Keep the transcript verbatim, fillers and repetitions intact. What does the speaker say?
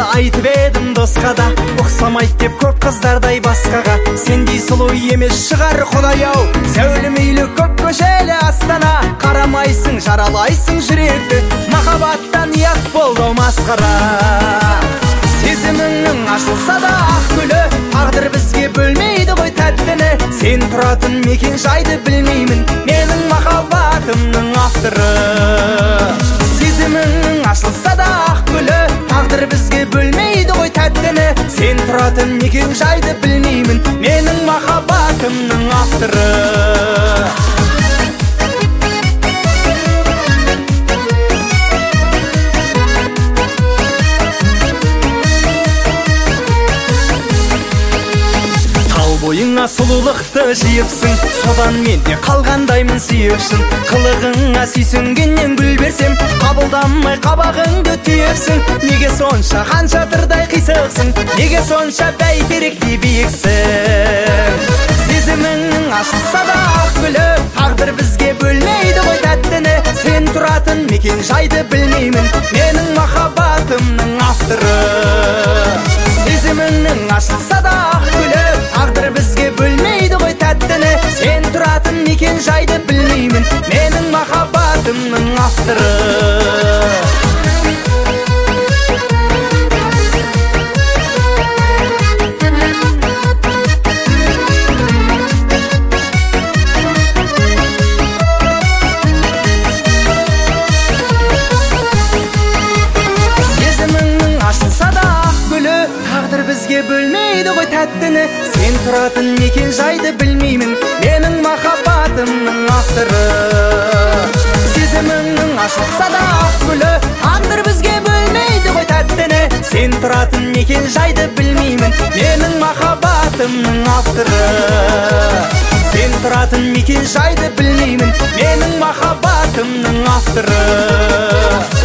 айтып едім досқа да, ұқсамайды деп көп қыздардай басқаға. Сендей сұлу емес шығар Құдай-ау, зәулім үйлі көп көшелі Астана. Қарамайсың, жаралайсың жүректі, махаббаттан ұят болды масқара. Сезіміңнің ашылса да ақ гүлі, тағдыр бізге бөлмейді ғой тәттіні. Сен тұратын мекен жайды білмеймін, менің махаббатымның авторы. Сезіміңнің ашылса да ақ гүлі, тағдыр бізге бөлмейді ғой тәттіні. Сен тұратын мекен жайды білмеймін, менің махаббатымның авторы. Бойыңа сұлулықты жиыпсың, содан мен де қалғандаймын сүйіпсің. Қылығыңа сүйсінгеннен гүл берсем, қабылданмай қабағыңды түйіпсің. Неге сонша хан шатырдай қисықсың, неге сонша бәйтеректей биіксің? Сезіміңнің ашылса да ақ гүлі, тағдыр бізге бөлмейді ғой тәттіні. Сен тұратын мекен жайды білмеймін, менің махаббатымның авторы. Сезіміңнің ашылса да ақ гүлі, тағдыр бізге бөлмейді ғой тәттіні. Сен тұратын мекен жайды білмеймін, менің махаббатымның авторы. Тағдыр бізге бөлмейді ғой тәттіні. Сен тұратын мекен жайды білмеймін, менің махаббатымның авторы. Сезіміңнің ашылса да ақ гүлі, тағдыр бізге бөлмейді ғой тәттіні. Сен тұратын мекен жайды білмеймін, менің махаббатымның авторы. Сен тұратын мекен жайды білмеймін, менің махаббатымның авторы.